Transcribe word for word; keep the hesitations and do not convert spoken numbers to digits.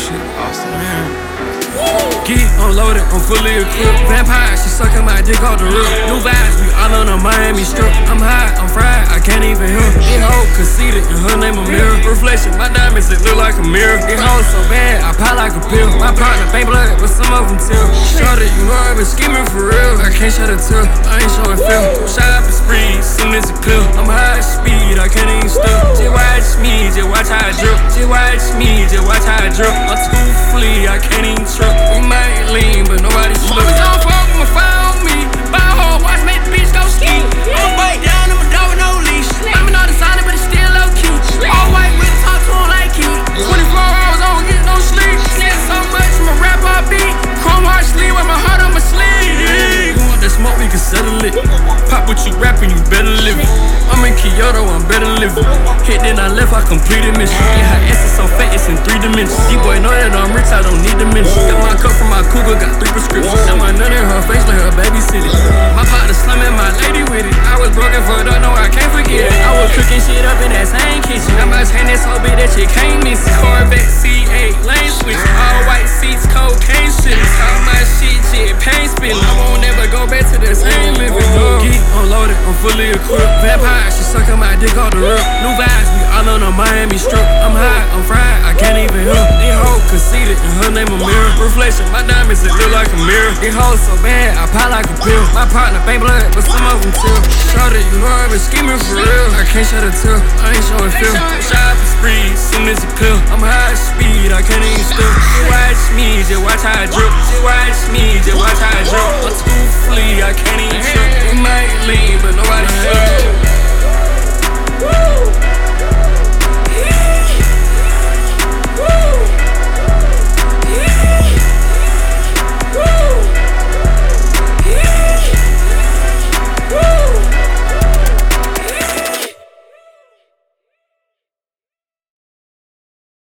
shit. Austin, man. Get unloaded, I'm fully equipped. Vampire, she sucking my dick off the roof. New vibes, we all on the Miami Strip. I'm high, I'm fried, I can't even hear. This hoe conceited, and her name a mirror. Reflection, my diamonds, it look like a mirror. This hoe so bad, I pop like a pill. My partner, bank blood, but some of them too. Shorty, you know I been scheming for real. I can't shut a tear, I ain't showing feel. Shot up and spree, soon as it clear. I'm high speed, I can't even still. Just watch me, just watch how I drip. Just watch me, just watch how I drip. I'm too flea, I can't even trip. We might lean, but nobody slip. Mama don't fuck with my phone me. Buy a whole watch, make the bitch go ski. I'ma bite down, I'm a dog with no leash. I'm not designer, but it's still low key. All white with talk to him like you. twenty-four hours, I don't get no sleep. Said so much, my rap I beat. Chrome heart sleeve with my heart on my sleeve. You want that smoke, we can settle it. Pop what you rapping, you better live it. I'm in Kyoto, I'm better living. Hit then I left, I completed mission. Yeah, her ass is so fat, it's in three dimensions. D-boy know that I'm rich, I don't need to mention. Got my cup from my cougar, got three prescriptions. Got my nut in her face like her babysitting. My partner slumming, my lady with it. I was broken for it, no, I can't forget it. I was cooking shit up in that same kitchen. Got my chain that's so big that shit can't miss it. Corvette C eight, lane switch. All white seats, cocaine shit. All my shit, shit, pain spilling. I won't ever go back to the same living. Get unloaded, I'm fully equipped. Vampire, she sucking my dick off the rip. New vibes, we all on the Miami Strip. I'm high, I'm fried, I can't even hear. This hoe conceited, and her name a mirror. Reflection, my diamonds, it look like a mirror. This hoe so bad, I pop like a pill. My partner, bank blood, but some of them too. Shorty, you know I been scheming for real. I can't shut a tear, I ain't showing feel. Shot up and spree, soon as it clear. I'm high speed, I can't even still. Watch me, just watch how I drip.